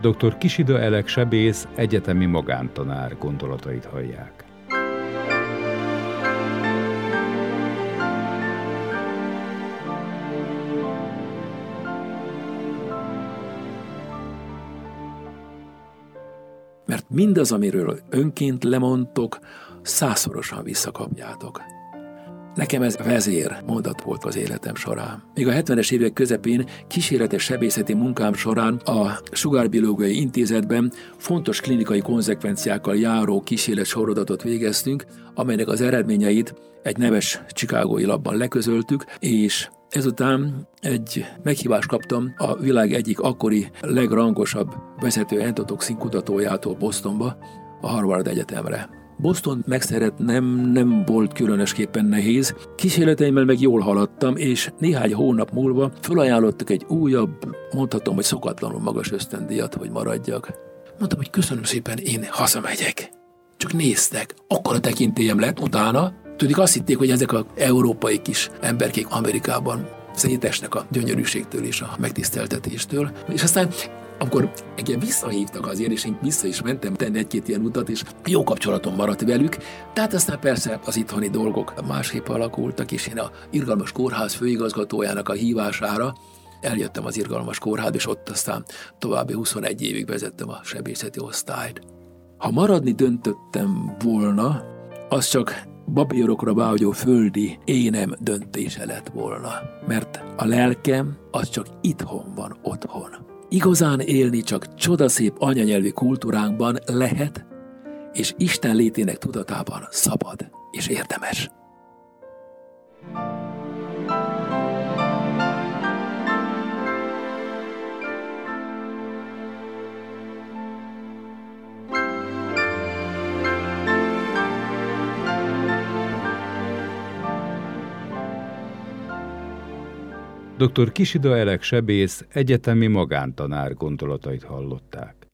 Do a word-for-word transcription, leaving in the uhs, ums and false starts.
doktor Kisida Elek sebész, egyetemi magántanár gondolatait hallják. Mert mindaz, amiről önként lemondtok, százszorosan visszakapjátok. Nekem ez vezér mondat volt az életem során. Még a hetvenes évek közepén kíséretes sebészeti munkám során a Sugárbiológiai Intézetben fontos klinikai konzekvenciákkal járó kísérlet sorozatot végeztünk, amelynek az eredményeit egy neves chicagói labban leközöltük, és ezután egy meghívást kaptam a világ egyik akkori legrangosabb vezető endotoxin kutatójától Bostonba, a Harvard Egyetemre. Boston megszeretnem nem volt különösképpen nehéz, kísérleteimmel meg jól haladtam, és néhány hónap múlva felajánlottak egy újabb, mondhatom, hogy szokatlanul magas ösztöndíjat, hogy maradjak. Mondtam, hogy köszönöm szépen, én hazamegyek. Csak néztek, akkora tekintélyem lett utána. Tudik, azt hitték, hogy ezek az európai kis emberkék Amerikában szétesnek a gyönyörűségtől és a megtiszteltetéstől. És aztán amikor engem visszahívtak azért, és én vissza is mentem tenni egy-két ilyen utat, és jó kapcsolatom maradt velük, tehát aztán persze az itthoni dolgok másképp alakultak, és én a Irgalmas Kórház főigazgatójának a hívására eljöttem az Irgalmas Kórházba, és ott aztán további huszonegy évig vezettem a sebészeti osztályt. Ha maradni döntöttem volna, az csak babérokra vágyó földi énem döntése lett volna, mert a lelkem az csak itthon van, otthon. Igazán élni csak csodaszép anyanyelvi kultúránkban lehet, és Isten létének tudatában szabad és érdemes. doktor Kisida Elek sebész, egyetemi magántanár gondolatait hallották.